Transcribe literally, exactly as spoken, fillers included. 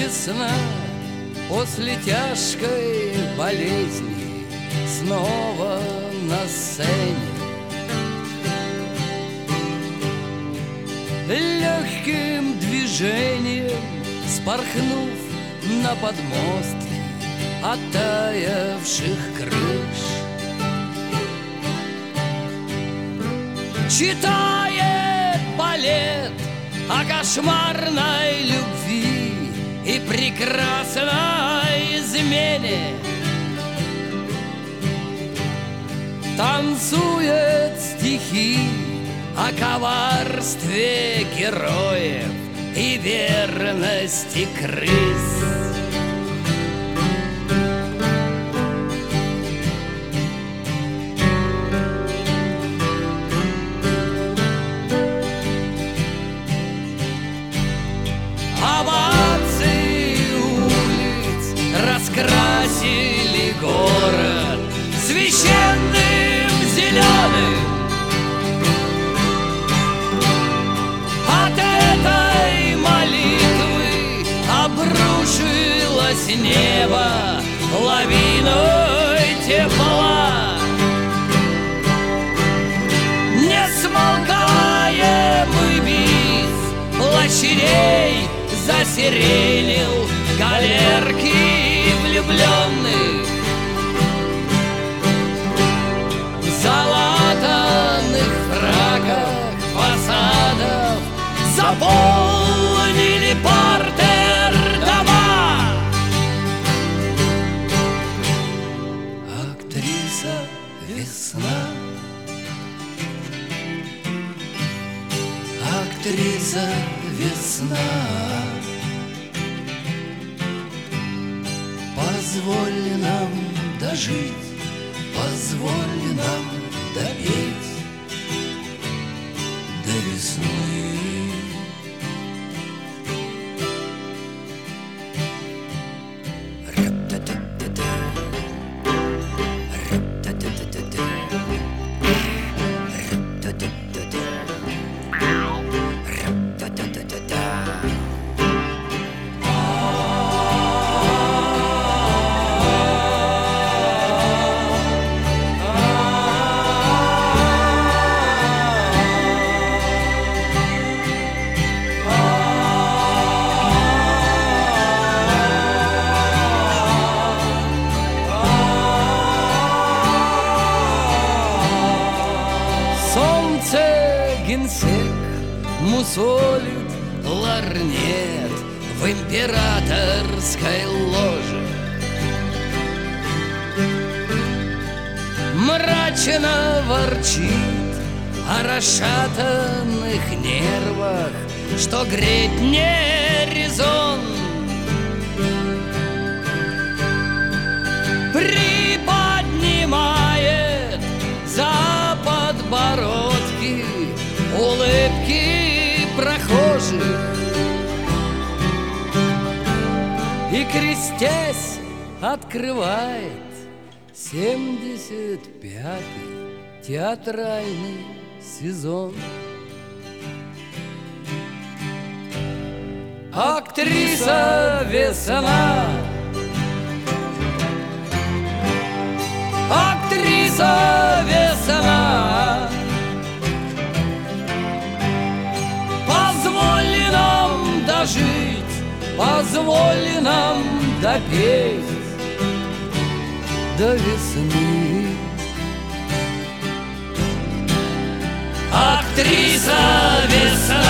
весна после тяжкой болезни снова на сцене. Легким движением спорхнув на подмостки оттаявших крыш, читает балет о кошмарной любви и прекрасной измене. Танцует стихи о коварстве героев и верности крыс. Овации улиц раскрасили город священным зеленым. От этой молитвы обрушилось небо лавиной тепла. Не смолкаемый бис площадей засиренил галерки влюбленных. В залатанных фраках фасадов заполнили партер дома. Актриса весна, актриса весна, позволь нам дожить, позволь нам допеть до весны. Генсек мусолит ларнет в императорской ложе. Мрачно ворчит о расшатанных нервах, что греть не резон. Приподнимает за подбородки улыбки прохожих и, крестясь, открывает семьдесят пятый театральный сезон. Актриса весна, актриса весна, позволь нам дожить, позволь нам допеть до весны. Актриса весна.